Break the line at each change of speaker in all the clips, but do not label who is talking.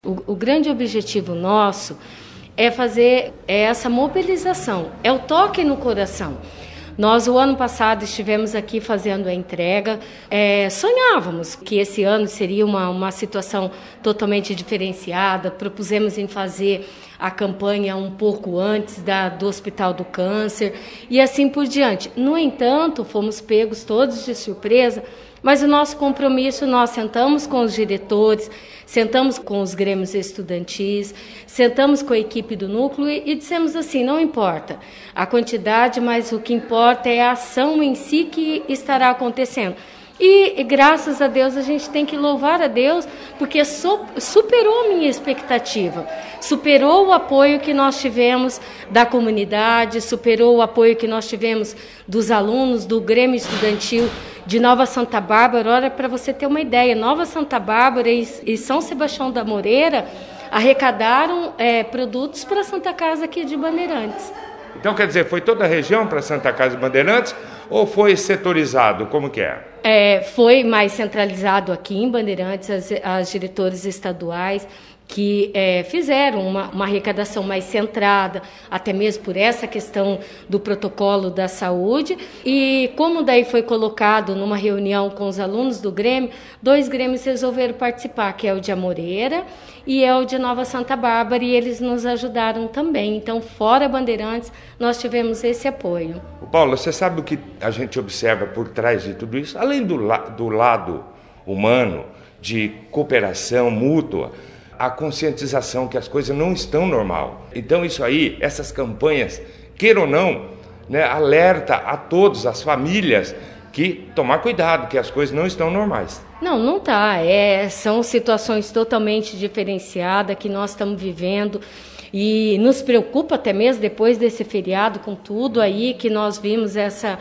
O grande objetivo nosso é fazer essa mobilização, é o toque no coração. Nós, o ano passado, estivemos aqui fazendo a entrega. Sonhávamos que esse ano seria uma situação totalmente diferenciada. Propusemos em fazer a campanha um pouco antes do Hospital do Câncer e assim por diante. No entanto, fomos pegos todos de surpresa, mas o nosso compromisso, nós sentamos com os diretores, sentamos com os grêmios estudantis, sentamos com a equipe do núcleo e dissemos assim, não importa a quantidade, mas o que importa é a ação em si que estará acontecendo. E graças a Deus a gente tem que louvar a Deus, porque superou a minha expectativa, superou o apoio que nós tivemos da comunidade, superou o apoio que nós tivemos dos alunos do Grêmio Estudantil de Nova Santa Bárbara. Olha, para você ter uma ideia, Nova Santa Bárbara e São Sebastião da Moreira arrecadaram produtos para a Santa Casa aqui de Bandeirantes.
Então, quer dizer, foi toda a região para a Santa Casa de Bandeirantes ou foi setorizado? Como que é?
Foi mais centralizado aqui em Bandeirantes, as diretoras estaduais que fizeram uma arrecadação mais centrada, até mesmo por essa questão do protocolo da saúde. E como daí foi colocado numa reunião com os alunos do Grêmio, 2 grêmios resolveram participar, que é o de Amoreira e é o de Nova Santa Bárbara, e eles nos ajudaram também. Então, fora Bandeirantes, nós tivemos esse apoio.
Paula, você sabe o que a gente observa por trás de tudo isso? Além do lado humano, de cooperação mútua, a conscientização que as coisas não estão normal. Então isso aí, essas campanhas, queira ou não, né, alerta a todos, as famílias, que tomar cuidado, que as coisas não estão normais.
Não está. São situações totalmente diferenciadas que nós estamos vivendo. E nos preocupa até mesmo depois desse feriado, com tudo aí que nós vimos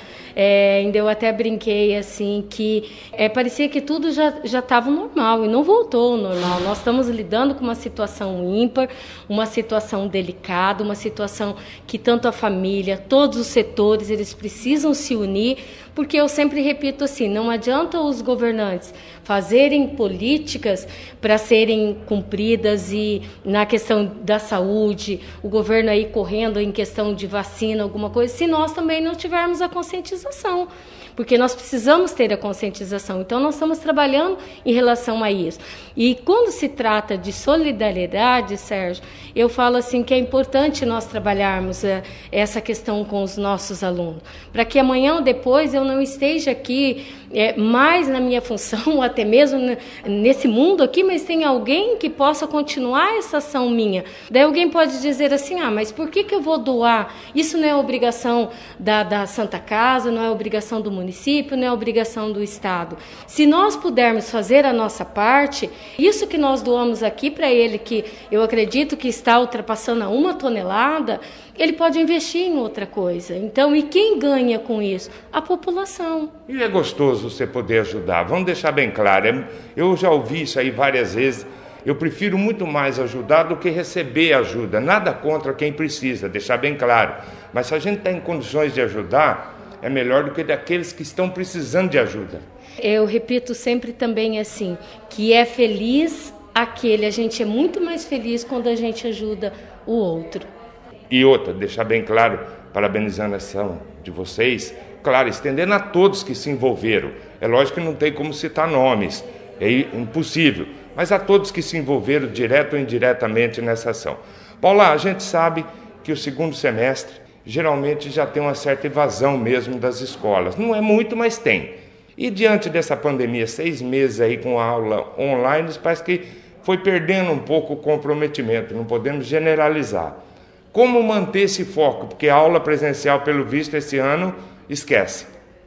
ainda eu até brinquei assim, que parecia que tudo já estava normal e não voltou ao normal. Nós estamos lidando com uma situação ímpar, uma situação delicada, uma situação que tanto a família, todos os setores, eles precisam se unir, porque eu sempre repito assim, não adianta os governantes fazerem políticas para serem cumpridas e na questão da saúde, o governo aí correndo em questão de vacina, alguma coisa, se nós também não tivermos a conscientização, porque nós precisamos ter a conscientização. Então, nós estamos trabalhando em relação a isso. E quando se trata de solidariedade, Sérgio, eu falo assim que é importante nós trabalharmos essa questão com os nossos alunos, para que amanhã ou depois eu não esteja aqui mais na minha função, até mesmo nesse mundo aqui, mas tem alguém que possa continuar essa ação minha. Daí alguém pode dizer assim, mas por que eu vou doar? Isso não é obrigação da Santa Casa, não é obrigação do município, não é obrigação do Estado. Se nós pudermos fazer a nossa parte, isso que nós doamos aqui para ele, que eu acredito que está ultrapassando a 1 tonelada, ele pode investir em outra coisa. Então, e quem ganha com isso? A população.
E é gostoso você poder ajudar. Vamos deixar bem claro, eu já ouvi isso aí várias vezes. Eu prefiro muito mais ajudar do que receber ajuda. Nada contra quem precisa, deixar bem claro. Mas se a gente está em condições de ajudar, é melhor do que daqueles que estão precisando de ajuda.
Eu repito sempre também assim, que é feliz a gente é muito mais feliz quando a gente ajuda o outro.
E outra, deixar bem claro, parabenizando a ação de vocês, claro, estendendo a todos que se envolveram. É lógico que não tem como citar nomes, é impossível, mas a todos que se envolveram direto ou indiretamente nessa ação. Paula, a gente sabe que o segundo semestre geralmente já tem uma certa evasão mesmo das escolas. Não é muito, mas tem. E diante dessa pandemia, 6 meses aí com a aula online, parece que foi perdendo um pouco o comprometimento, não podemos generalizar. Como manter esse foco? Porque a aula presencial, pelo visto, esse ano, esquece.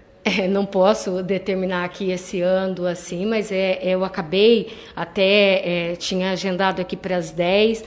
Não posso determinar aqui esse ano assim, mas eu acabei, tinha agendado aqui para as 10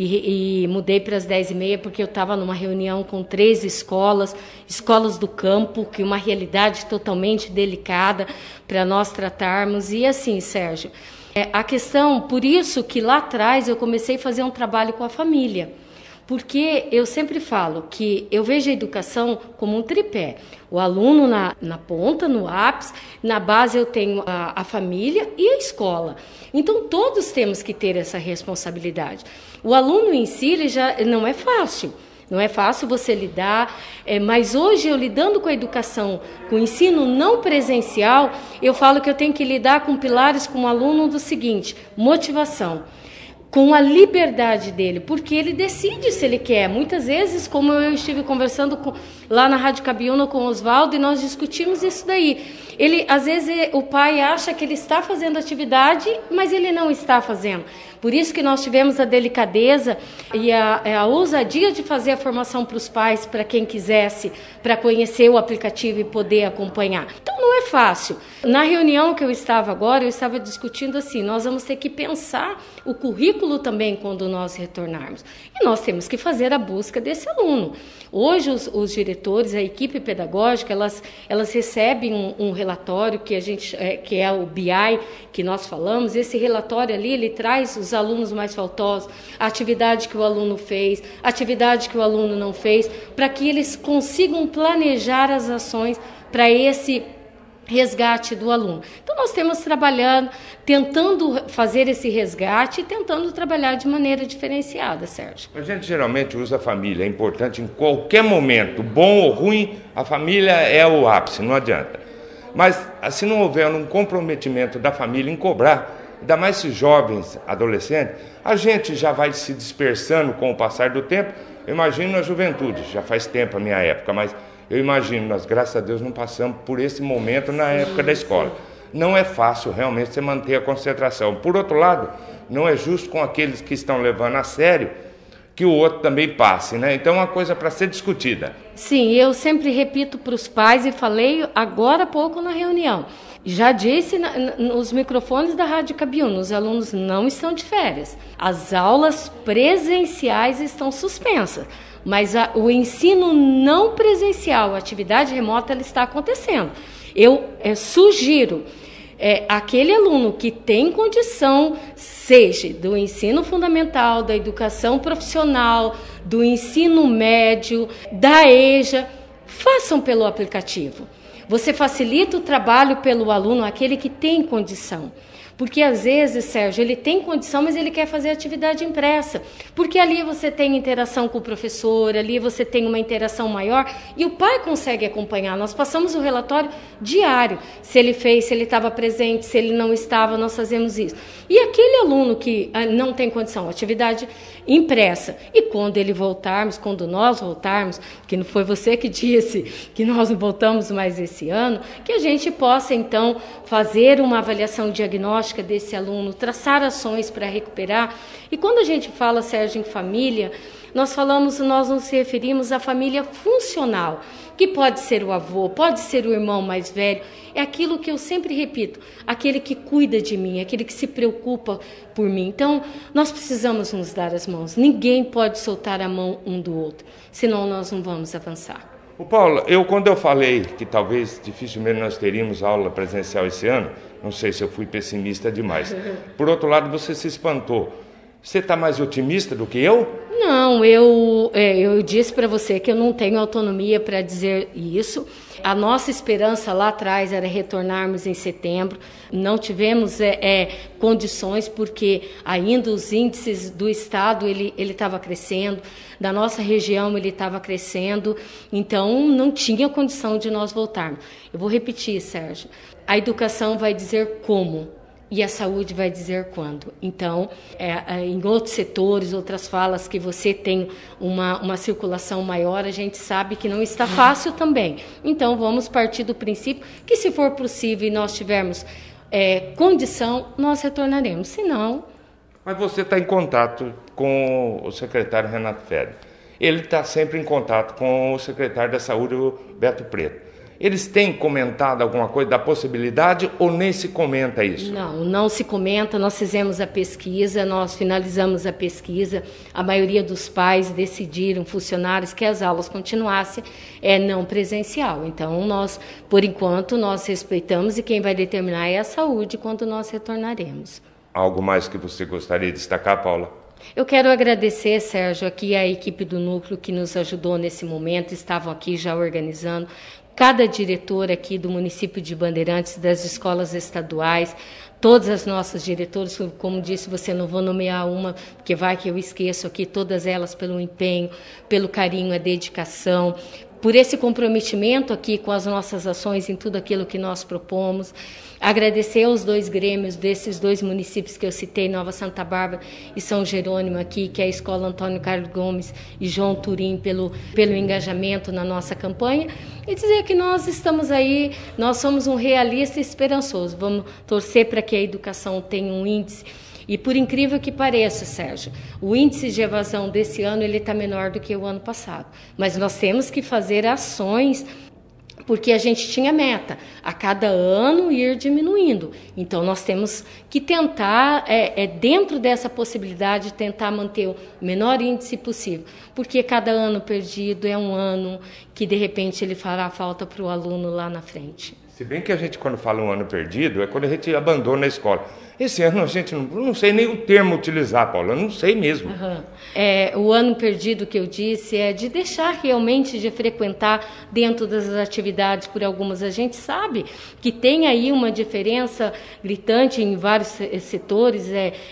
e mudei para as 10h30 porque eu estava numa reunião com 3 escolas do campo, que uma realidade totalmente delicada para nós tratarmos. E assim, Sérgio, a questão, por isso que lá atrás eu comecei a fazer um trabalho com a família. Porque eu sempre falo que eu vejo a educação como um tripé. O aluno na ponta, no ápice, na base eu tenho a família e a escola. Então todos temos que ter essa responsabilidade. O aluno em si ele já não é fácil. Não é fácil você lidar, mas hoje eu lidando com a educação, com o ensino não presencial, eu falo que eu tenho que lidar com pilares com o aluno do seguinte: motivação, com a liberdade dele, porque ele decide se ele quer. Muitas vezes, como eu estive conversando lá na Rádio Cabiúna com o Oswaldo, e nós discutimos isso daí. Às vezes o pai acha que ele está fazendo atividade, mas ele não está fazendo. Por isso que nós tivemos a delicadeza e a ousadia de fazer a formação para os pais, para quem quisesse, para conhecer o aplicativo e poder acompanhar. Então não é fácil. Na reunião que eu estava agora, eu estava discutindo assim, nós vamos ter que pensar o currículo também quando nós retornarmos. E nós temos que fazer a busca desse aluno. Hoje os diretores, a equipe pedagógica, elas recebem um relatório que é o BI que nós falamos. Esse relatório ali, ele traz os alunos mais faltosos, a atividade que o aluno fez, a atividade que o aluno não fez, para que eles consigam planejar as ações para esse resgate do aluno. Então nós temos trabalhando, tentando fazer esse resgate e tentando trabalhar de maneira diferenciada, Sérgio.
A gente geralmente usa a família, é importante em qualquer momento, bom ou ruim, a família é o ápice, não adianta. Mas se não houver um comprometimento da família em cobrar, ainda mais esses jovens, adolescentes, a gente já vai se dispersando com o passar do tempo. Eu imagino a juventude, já faz tempo a minha época, mas eu imagino, nós, graças a Deus, não passamos por esse momento na época da escola. Não é fácil realmente você manter a concentração. Por outro lado, não é justo com aqueles que estão levando a sério que o outro também passe, né? Então é uma coisa para ser discutida.
Sim, eu sempre repito para os pais e falei agora há pouco na reunião. Já disse nos microfones da Rádio Cabiúna, os alunos não estão de férias. As aulas presenciais estão suspensas. Mas o ensino não presencial, a atividade remota, ela está acontecendo. Eu sugiro aquele aluno que tem condição, seja do ensino fundamental, da educação profissional, do ensino médio, da EJA, façam pelo aplicativo. Você facilita o trabalho pelo aluno, aquele que tem condição. Porque às vezes, Sérgio, ele tem condição, mas ele quer fazer atividade impressa. Porque ali você tem interação com o professor, ali você tem uma interação maior e o pai consegue acompanhar. Nós passamos o relatório diário. Se ele fez, se ele estava presente, se ele não estava, nós fazemos isso. E aquele aluno que não tem condição, atividade impressa. E quando nós voltarmos, que não foi você que disse que nós não voltamos mais esse ano, que a gente possa então fazer uma avaliação diagnóstica desse aluno, traçar ações para recuperar. E quando a gente fala, Sérgio, em família, nós nos referimos à família funcional, que pode ser o avô, pode ser o irmão mais velho, é aquilo que eu sempre repito, aquele que cuida de mim, aquele que se preocupa por mim. Então, nós precisamos nos dar as mãos, ninguém pode soltar a mão um do outro, senão nós não vamos avançar.
Paulo, quando eu falei que talvez dificilmente nós teríamos aula presencial esse ano, não sei se eu fui pessimista demais. Por outro lado, você se espantou. Você está mais otimista do que eu?
Não, eu disse para você que eu não tenho autonomia para dizer isso. A nossa esperança lá atrás era retornarmos em setembro. Não tivemos condições porque ainda os índices do estado ele estava crescendo, da nossa região ele estava crescendo, então não tinha condição de nós voltarmos. Eu vou repetir, Sérgio, a educação vai dizer como. E a saúde vai dizer quando. Então, em outros setores, outras falas que você tem uma circulação maior, a gente sabe que não está fácil também. Então, vamos partir do princípio que, se for possível e nós tivermos condição, nós retornaremos. Se não...
Mas você está em contato com o secretário Renato Feder. Ele está sempre em contato com o secretário da Saúde, o Beto Preto. Eles têm comentado alguma coisa da possibilidade ou nem se comenta isso?
Não se comenta. Nós fizemos a pesquisa, nós finalizamos a pesquisa. A maioria dos pais decidiram, funcionários, que as aulas continuassem não presencial. Então, por enquanto, nós respeitamos e quem vai determinar é a saúde quando nós retornaremos.
Algo mais que você gostaria de destacar, Paula?
Eu quero agradecer, Sérgio, aqui a equipe do Núcleo que nos ajudou nesse momento, estavam aqui já organizando, cada diretor aqui do município de Bandeirantes, das escolas estaduais, todas as nossas diretoras, como disse, você não vou nomear uma, porque vai que eu esqueço aqui, todas elas pelo empenho, pelo carinho, a dedicação, por esse comprometimento aqui com as nossas ações em tudo aquilo que nós propomos. Agradecer aos 2 grêmios desses 2 municípios que eu citei, Nova Santa Bárbara e São Jerônimo aqui, que é a Escola Antônio Carlos Gomes e João Turim, pelo engajamento na nossa campanha, e dizer que nós estamos aí, nós somos um realista esperançoso. Vamos torcer para que a educação tenha um índice. E por incrível que pareça, Sérgio, o índice de evasão desse ano ele está menor do que o ano passado. Mas nós temos que fazer ações, porque a gente tinha meta, a cada ano ir diminuindo. Então nós temos que tentar, dentro dessa possibilidade, tentar manter o menor índice possível. Porque cada ano perdido é um ano que de repente ele fará falta para o aluno lá na frente.
Se bem que a gente, quando fala um ano perdido, é quando a gente abandona a escola. Esse ano a gente não sei nem o termo utilizar, Paula, eu não sei mesmo.
O ano perdido que eu disse é de deixar realmente de frequentar dentro das atividades por algumas. A gente sabe que tem aí uma diferença gritante em vários setores,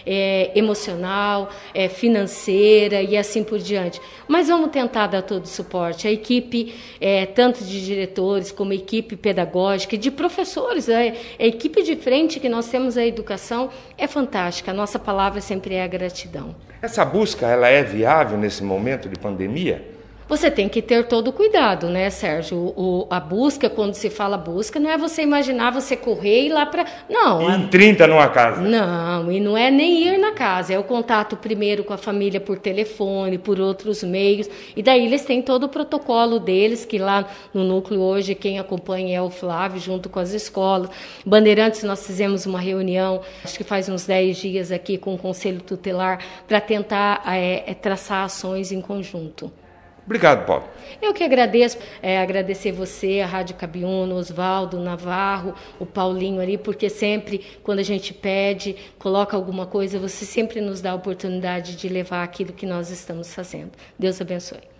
emocional, financeira e assim por diante. Mas vamos tentar dar todo o suporte. A equipe, tanto de diretores como a equipe pedagógica, de professores, a equipe de frente que nós temos a educação é fantástica. A nossa palavra sempre é a gratidão.
Essa busca, ela é viável nesse momento de pandemia?
Você tem que ter todo o cuidado, né, Sérgio? A busca, quando se fala busca, não é você imaginar você correr e ir lá para... Não.
Em 30 numa casa.
Não, e não é nem ir na casa. É o contato primeiro com a família por telefone, por outros meios. E daí eles têm todo o protocolo deles, que lá no núcleo hoje quem acompanha é o Flávio, junto com as escolas. Bandeirantes, nós fizemos uma reunião, acho que faz uns 10 dias aqui com o Conselho Tutelar, para tentar traçar ações em conjunto.
Obrigado, Paulo.
Eu que agradeço, agradecer você, a Rádio Cabiúna, Osvaldo, Navarro, o Paulinho ali, porque sempre, quando a gente pede, coloca alguma coisa, você sempre nos dá a oportunidade de levar aquilo que nós estamos fazendo. Deus abençoe.